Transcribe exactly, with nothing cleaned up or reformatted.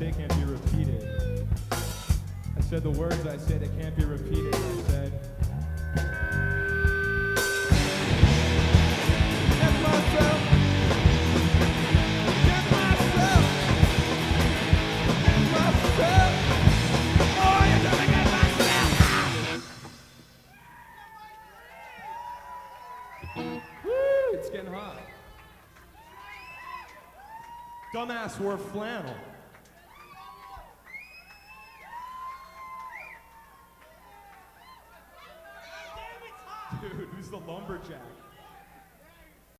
say can't be repeated. I said the words I say that can't be repeated. I said, get myself, get myself, get myself. Oh, you're gonna get myself. Woo, it's getting hot. Dumbass wore flannel. Dude, who's the lumberjack?